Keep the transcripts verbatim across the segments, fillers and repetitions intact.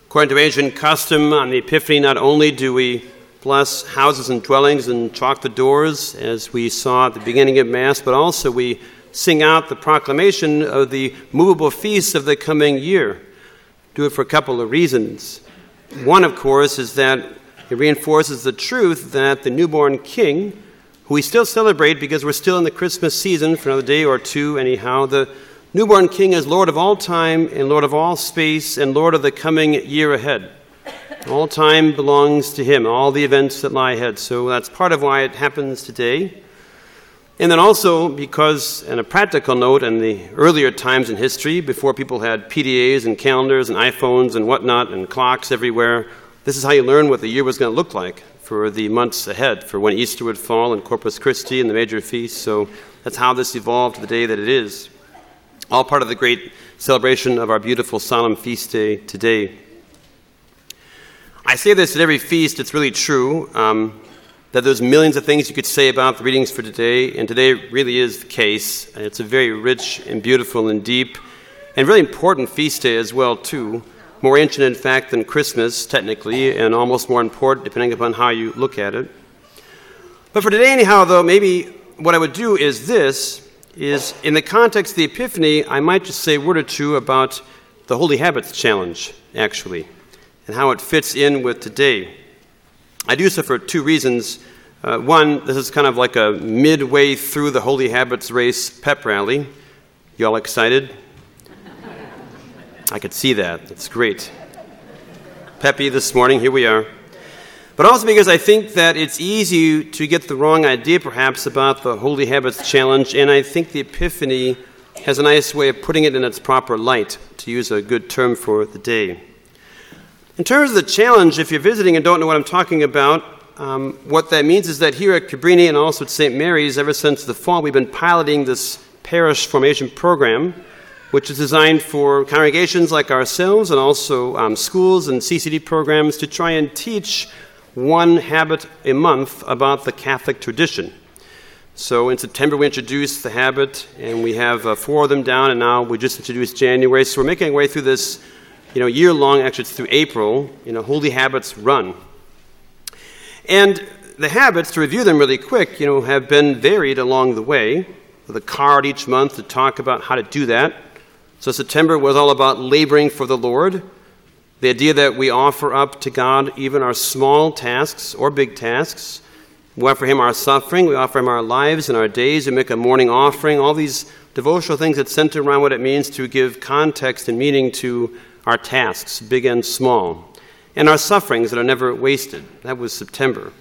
According to ancient custom, on the Epiphany, not only do we bless houses and dwellings and chalk the doors, as we saw at the beginning of Mass, but also we sing out the proclamation of the movable feasts of the coming year. Do it for a couple of reasons. One, of course, is that it reinforces the truth that the newborn King, who we still celebrate because we're still in the Christmas season for another day or two anyhow, the newborn King is Lord of all time and Lord of all space and Lord of the coming year ahead. All time belongs to Him, all the events that lie ahead. So that's part of why it happens today. And then also because, on a practical note, in the earlier times in history, before people had P D As and calendars and iPhones and whatnot and clocks everywhere, this is how you learn what the year was going to look like for the months ahead, for when Easter would fall and Corpus Christi and the major feasts. So that's how this evolved to the day that it is. All part of the great celebration of our beautiful solemn feast day today. I say this at every feast, it's really true, um, that there's millions of things you could say about the readings for today, and today really is the case. It's a very rich and beautiful and deep and really important feast day as well, too. More ancient, in fact, than Christmas, technically, and almost more important depending upon how you look at it. But for today, anyhow, though, maybe what I would do is this, is in the context of the Epiphany, I might just say a word or two about the Holy Habits Challenge, actually, and how it fits in with today. I do so for two reasons. Uh, one, this is kind of like a midway through the Holy Habits race pep rally. You all excited? I could see that. It's great. Peppy this morning, here we are. But also because I think that it's easy to get the wrong idea, perhaps, about the Holy Habits Challenge, and I think the Epiphany has a nice way of putting it in its proper light, to use a good term for the day. In terms of the challenge, if you're visiting and don't know what I'm talking about, um, what that means is that here at Cabrini and also at Saint Mary's, ever since the fall, we've been piloting this parish formation program, which is designed for congregations like ourselves and also um, schools and C C D programs to try and teach one habit a month about the Catholic tradition. So in September we introduced the habit, and we have uh, four of them down, and now we just introduced January. So we're making our way through this, you know, year-long, actually it's through April, you know, Holy Habits Run. And the habits, to review them really quick, you know, have been varied along the way, with a card each month to talk about how to do that. So September was all about laboring for the Lord. The idea that we offer up to God even our small tasks or big tasks. We offer Him our suffering, we offer Him our lives and our days, we make a morning offering, all these devotional things that center around what it means to give context and meaning to our tasks, big and small, and our sufferings that are never wasted. That was September.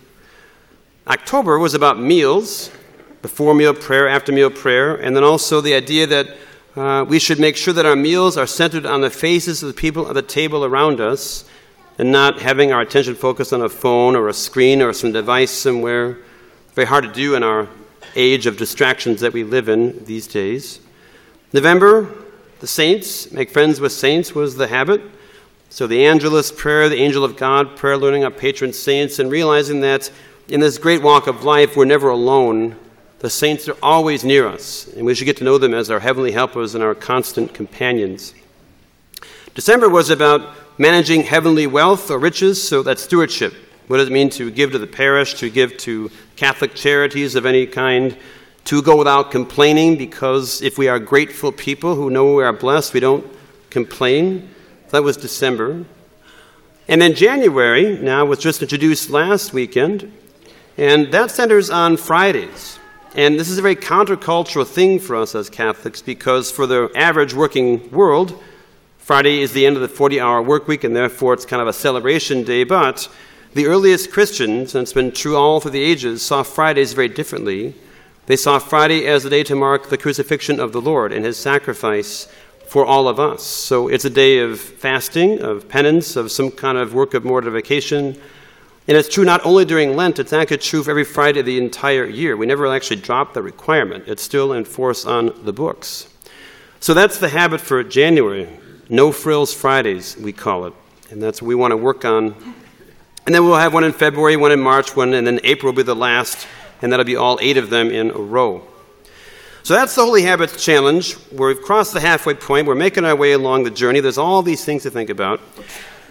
October was about meals, before meal prayer, after meal prayer, and then also the idea that Uh, we should make sure that our meals are centered on the faces of the people at the table around us and not having our attention focused on a phone or a screen or some device somewhere. Very hard to do in our age of distractions that we live in these days. November, the saints, make friends with saints was the habit. So the Angelus prayer, the Angel of God prayer, learning our patron saints and realizing that in this great walk of life we're never alone. The saints are always near us, and we should get to know them as our heavenly helpers and our constant companions. December was about managing heavenly wealth or riches, so that's stewardship. What does it mean to give to the parish, to give to Catholic charities of any kind, to go without complaining, because if we are grateful people who know we are blessed, we don't complain. That was December. And then January, now, was just introduced last weekend, and that centers on Fridays. And this is a very countercultural thing for us as Catholics, because for the average working world, Friday is the end of the forty-hour work week, and therefore it's kind of a celebration day. But the earliest Christians, and it's been true all through the ages, saw Fridays very differently. They saw Friday as a day to mark the crucifixion of the Lord and His sacrifice for all of us. So it's a day of fasting, of penance, of some kind of work of mortification. And it's true not only during Lent, it's actually true for every Friday of the entire year. We never actually dropped the requirement. It's still in force on the books. So that's the habit for January. No Frills Fridays, we call it. And that's what we want to work on. And then we'll have one in February, one in March, one, and then April will be the last, and that'll be all eight of them in a row. So that's the Holy Habits Challenge. We've crossed the halfway point. We're making our way along the journey. There's all these things to think about.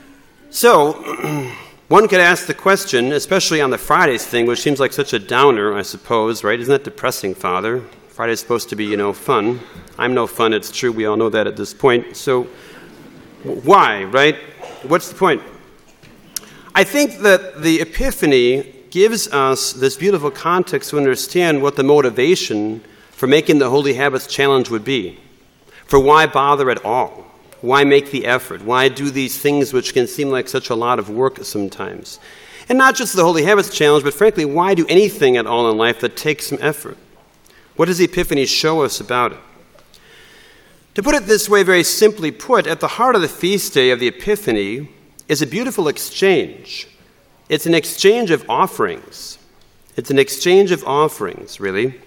So, one could ask the question, especially on the Fridays thing, which seems like such a downer, I suppose, right? Isn't that depressing, Father? Friday's supposed to be, you know, fun. I'm no fun, it's true, we all know that at this point. So, why, right? What's the point? I think that the Epiphany gives us this beautiful context to understand what the motivation for making the Holy Habits Challenge would be. For why bother at all? Why make the effort? Why do these things which can seem like such a lot of work sometimes? And not just the Holy Habits Challenge, but frankly, why do anything at all in life that takes some effort? What does the Epiphany show us about it? To put it this way, very simply put, at the heart of the feast day of the Epiphany is a beautiful exchange. It's an exchange of offerings. It's an exchange of offerings, really.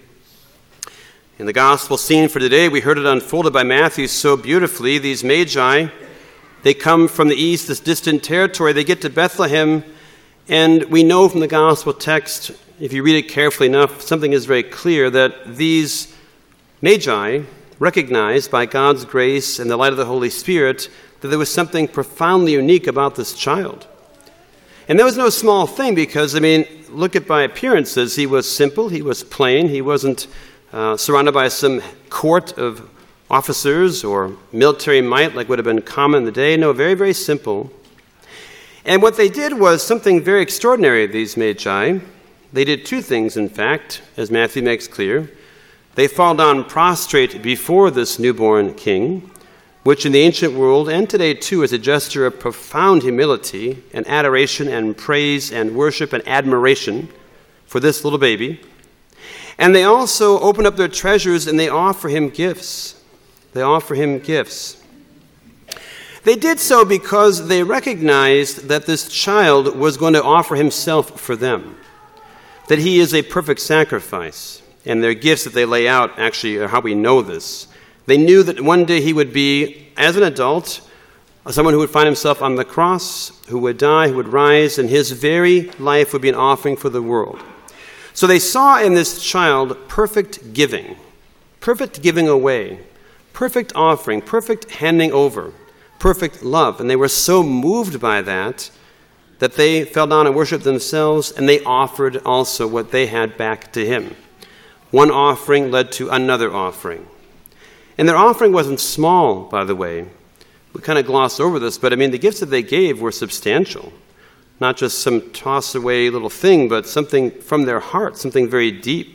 In the gospel scene for today, we heard it unfolded by Matthew so beautifully. These magi, they come from the east, this distant territory. They get to Bethlehem, and we know from the gospel text, if you read it carefully enough, something is very clear, that these magi recognized by God's grace and the light of the Holy Spirit that there was something profoundly unique about this child. And that was no small thing because, I mean, look at by appearances. He was simple, he was plain, he wasn't Uh, surrounded by some court of officers or military might like would have been common in the day. No, very, very simple. And what they did was something very extraordinary, these magi. They did two things, in fact, as Matthew makes clear. They fall down prostrate before this newborn king, which in the ancient world and today too is a gesture of profound humility and adoration and praise and worship and admiration for this little baby. And they also open up their treasures and they offer him gifts. They offer him gifts. They did so because they recognized that this child was going to offer himself for them, that he is a perfect sacrifice. And their gifts that they lay out actually are how we know this. They knew that one day he would be, as an adult, someone who would find himself on the cross, who would die, who would rise, and his very life would be an offering for the world. So they saw in this child perfect giving, perfect giving away, perfect offering, perfect handing over, perfect love. And they were so moved by that that they fell down and worshiped themselves, and they offered also what they had back to him. One offering led to another offering. And their offering wasn't small, by the way. We kind of gloss over this, but I mean, the gifts that they gave were substantial. Not just some toss-away little thing, but something from their heart, something very deep.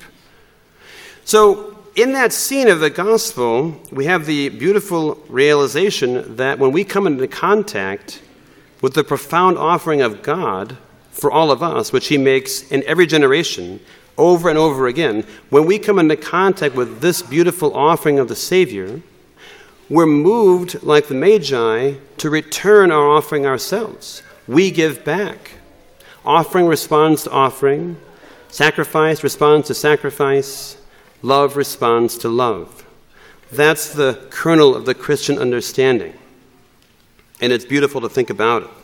So in that scene of the gospel, we have the beautiful realization that when we come into contact with the profound offering of God for all of us, which he makes in every generation, over and over again, when we come into contact with this beautiful offering of the Savior, we're moved, like the Magi, to return our offering ourselves. We give back. Offering responds to offering. Sacrifice responds to sacrifice. Love responds to love. That's the kernel of the Christian understanding. And it's beautiful to think about it.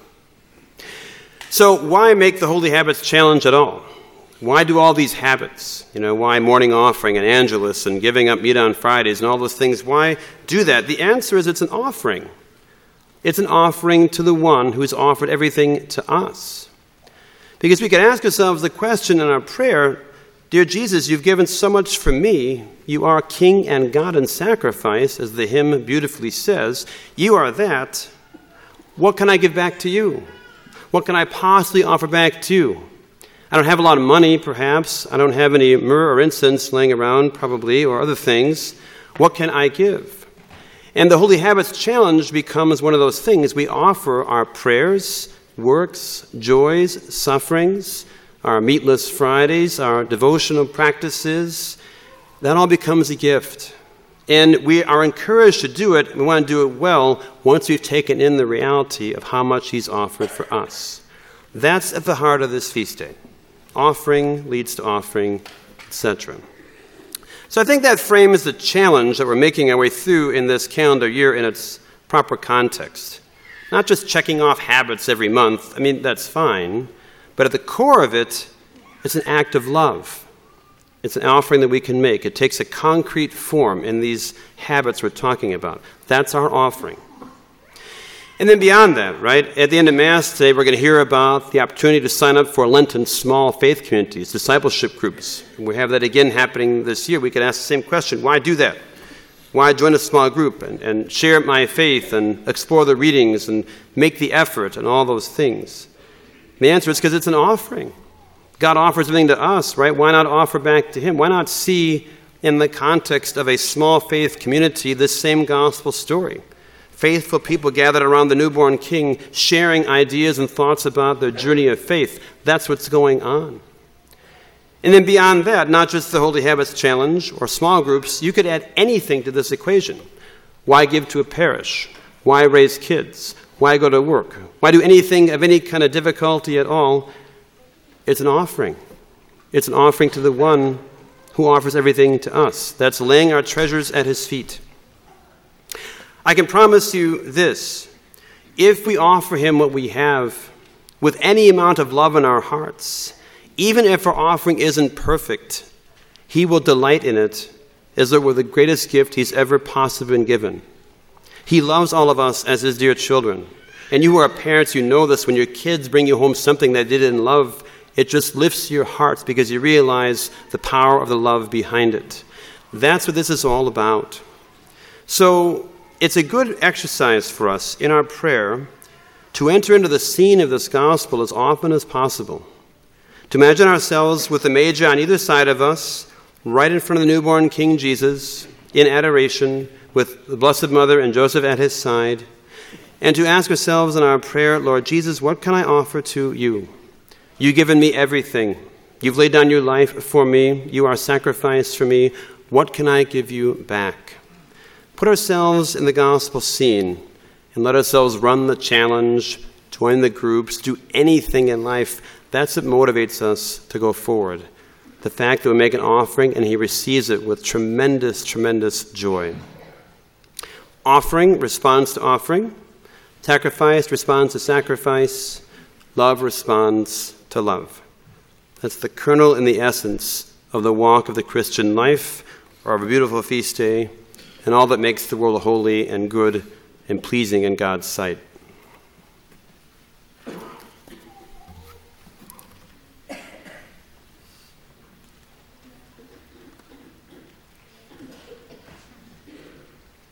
So why make the Holy Habits Challenge at all? Why do all these habits? You know, why morning offering and Angelus and giving up meat on Fridays and all those things? Why do that? The answer is it's an offering. It's an offering to the one who has offered everything to us. Because we can ask ourselves the question in our prayer, dear Jesus, you've given so much for me. You are King and God in sacrifice, as the hymn beautifully says. You are that. What can I give back to you? What can I possibly offer back to you? I don't have a lot of money, perhaps. I don't have any myrrh or incense laying around, probably, or other things. What can I give? And the Holy Habits Challenge becomes one of those things. We offer our prayers, works, joys, sufferings, our meatless Fridays, our devotional practices. That all becomes a gift. And we are encouraged to do it. We want to do it well once we've taken in the reality of how much he's offered for us. That's at the heart of this feast day. Offering leads to offering, et cetera. So I think that frames the challenge that we're making our way through in this calendar year in its proper context. Not just checking off habits every month. I mean, that's fine. But at the core of it, it's an act of love. It's an offering that we can make. It takes a concrete form in these habits we're talking about. That's our offering. And then beyond that, right, at the end of Mass today, we're going to hear about the opportunity to sign up for Lenten small faith communities, discipleship groups. And we have that again happening this year. We could ask the same question: why do that? Why join a small group and, and share my faith and explore the readings and make the effort and all those things? The answer is because it's an offering. God offers everything to us, right? Why not offer back to him? Why not see in the context of a small faith community this same gospel story? Faithful people gathered around the newborn King, sharing ideas and thoughts about their journey of faith. That's what's going on. And then beyond that, not just the Holy Habits Challenge or small groups, you could add anything to this equation. Why give to a parish? Why raise kids? Why go to work? Why do anything of any kind of difficulty at all? It's an offering. It's an offering to the one who offers everything to us. That's laying our treasures at his feet. I can promise you this: if we offer him what we have with any amount of love in our hearts, even if our offering isn't perfect, he will delight in it as though it were the greatest gift he's ever possibly been given. He loves all of us as his dear children. And you who are parents, you know this: when your kids bring you home something that they didn't love, it just lifts your hearts because you realize the power of the love behind it. That's what this is all about. So it's a good exercise for us in our prayer to enter into the scene of this gospel as often as possible. To imagine ourselves with the Magi on either side of us, right in front of the newborn King Jesus, in adoration, with the Blessed Mother and Joseph at his side, and to ask ourselves in our prayer, Lord Jesus, what can I offer to you? You've given me everything. You've laid down your life for me. You are sacrificed for me. What can I give you back? Put ourselves in the gospel scene and let ourselves run the challenge, join the groups, do anything in life. That's what motivates us to go forward. The fact that we make an offering and he receives it with tremendous, tremendous joy. Offering responds to offering. Sacrifice responds to sacrifice. Love responds to love. That's the kernel and the essence of the walk of the Christian life, or of a beautiful feast day, and all that makes the world holy and good and pleasing in God's sight.